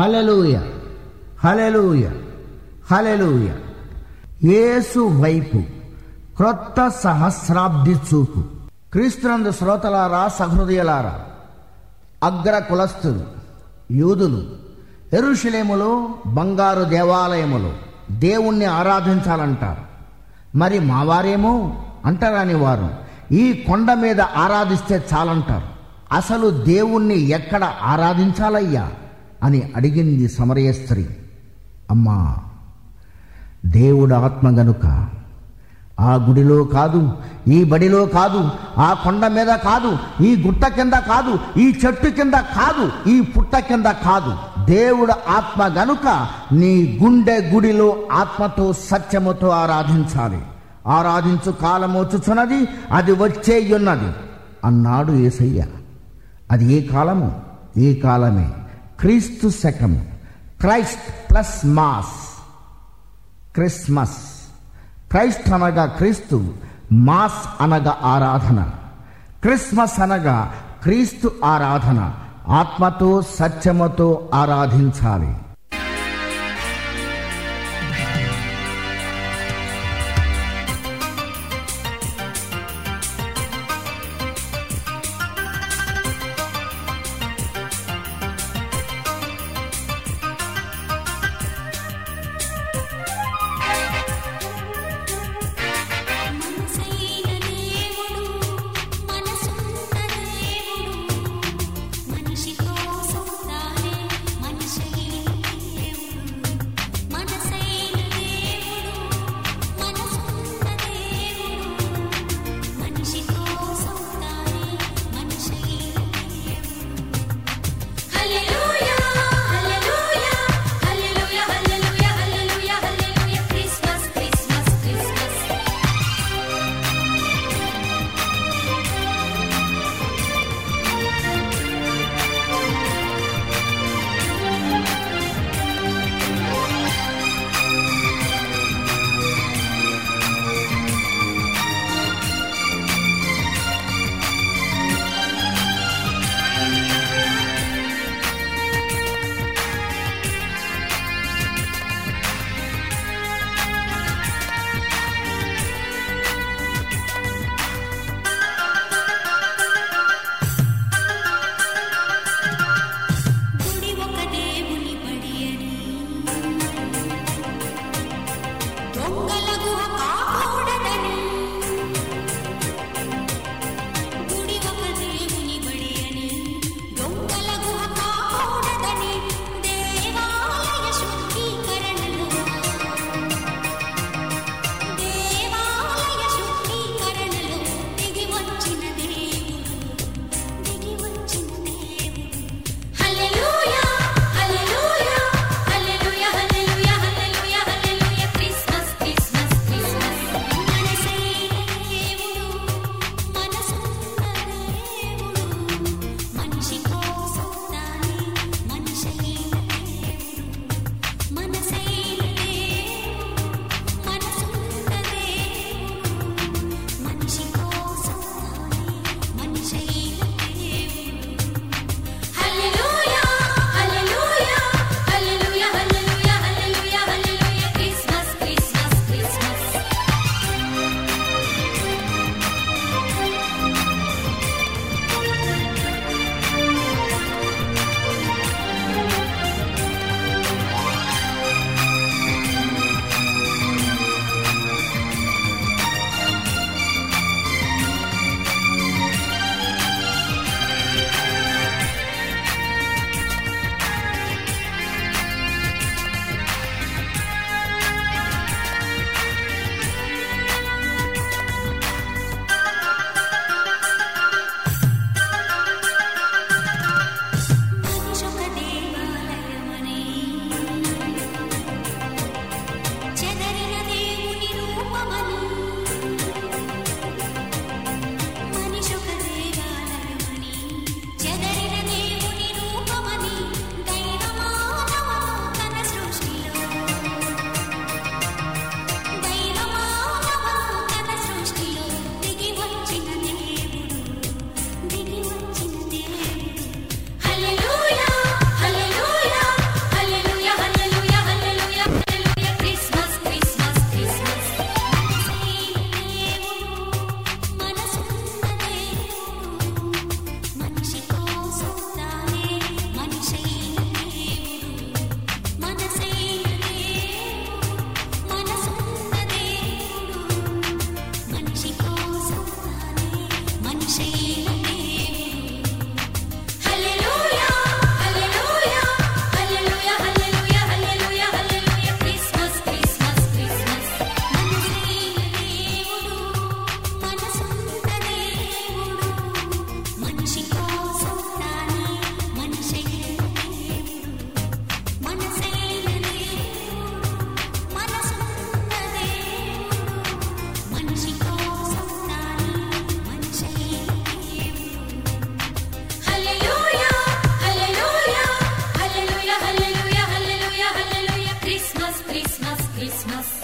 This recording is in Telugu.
హల్లెలూయ, హల్లెలూయ, హల్లెలూయ. యేసు వైపు క్రొత్త సహస్రాబ్ది చూపు. క్రీస్తునందు శ్రోతలారా, సహృదయులారా, అగ్ర కులస్థులు యూదులు యెరూషలేములో బంగారు దేవాలయములో దేవుణ్ణి ఆరాధించాలంటారు. మరి మావారేమో అంటారని వారు ఈ కొండ మీద ఆరాధిస్తే చాలంటారు. అసలు దేవుణ్ణి ఎక్కడ ఆరాధించాలయ్యా అని అడిగింది సమరయ స్త్రీ. అమ్మా, దేవుడు ఆత్మ గనుక ఆ గుడిలో కాదు, ఈ బడిలో కాదు, ఆ కొండ మీద కాదు, ఈ గుట్ట కింద కాదు, ఈ చెట్టు కింద కాదు, ఈ పుట్ట కింద కాదు. దేవుడు ఆత్మ గనుక నీ గుండె గుడిలో ఆత్మతో సత్యముతో ఆరాధించాలి. ఆరాధించు కాలం వచ్చుచున్నది, అది వచ్చేయున్నది అన్నాడు యేసయ్య. అది ఏ కాలము? ఈ కాలమే. క్రీస్తు శకము. Christ plus mass, Christmas. Christ అనగా క్రీస్తు, మాస్ అనగా ఆరాధన, క్రిస్మస్ అనగా క్రీస్తు ఆరాధన. ఆత్మతో సత్యముతో ఆరాధించాలి. మనిషి కోసం తానే మనిషి క్రిస్మస్ క్రిస్మస్